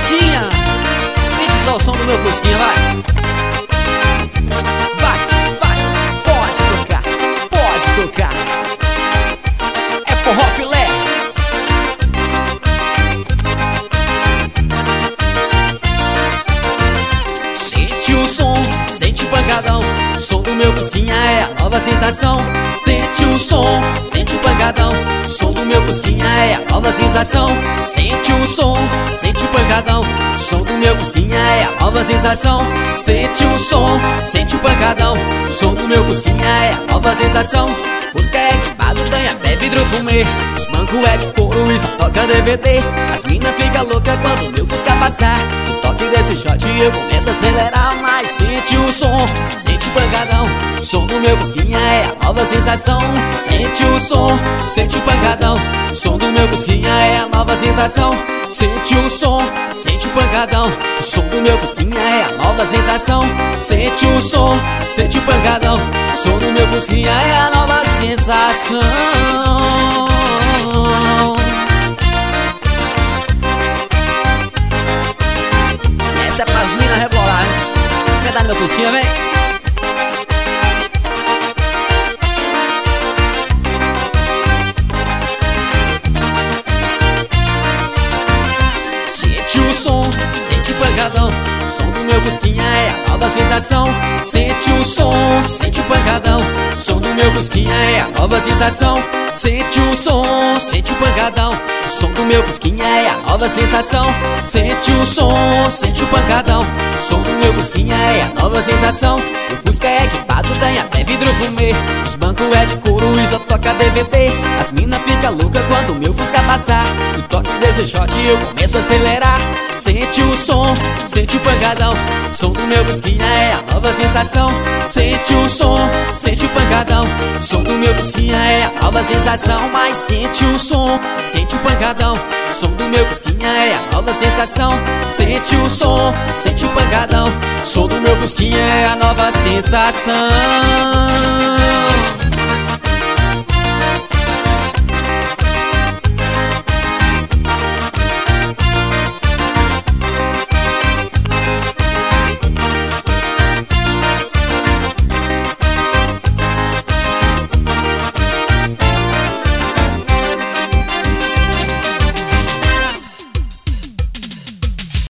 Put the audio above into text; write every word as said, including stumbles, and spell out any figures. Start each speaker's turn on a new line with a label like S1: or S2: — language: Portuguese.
S1: Fusquinha. Sente só o som do meu Fusquinha, vai. Vai, vai, pode tocar, pode tocar. É forró filé. Sente o som, sente o pancadão. Som do meu Fusquinha é a nova sensação. Sente o som, sente o pancadão. Som do meu Fusquinha é a nova sensação. Sente o som, sente o pancadão. Som do meu Fusquinha é a nova sensação. Sente o som, sente o pancadão. Som do meu Fusquinha é a nova sensação. Fusca é equipado, tem até vidro fumê. Os bancos é de couro e só toca D V D. As mina fica louca quando o meu Fusca passar. No toque desse shot eu começo a acelerar. Mas sente o som, sente o pancadão. Som do meu Fusquinha é a nova sensação. Sente o som, sente o pancadão. Som do meu Fusquinha é a nova sensação. Sente o som, sente o pancadão. O som do meu Fusquinha é a nova sensação. Sente o som, sente o pancadão. O som do meu Fusquinha é a nova sensação. Essa é pras minas rebolar, hein? Quer dar no meu Fusquinha, vem? Sente o som, sente o pancadão. O som do meu Fusquinha é a nova sensação. Sente o som, sente o pancadão. O som do meu Fusquinha é a nova sensação. Sente o som, sente o pancadão. O som do meu Fusquinha é a nova sensação. Sente o som, sente o pancadão. O som do meu Fusquinha é a nova sensação. O Fusca é equipado, tem até vidro fumê. Os bancos é de couro e só toca D V D. As mina fica louca quando o meu Fusca passar. No toque desse shot eu começo a acelerar. Sente o som, sente o pancadão. O som do meu Fusquinha é a nova sensação. Sente o som, sente o pancadão. O som do meu Fusquinha é a nova sensação. Mas sente o som, sente o pancadão. O som do meu Fusquinha é a nova sensação. Sente o som, sente o pancadão. O som do meu Fusquinha é a nova sensação.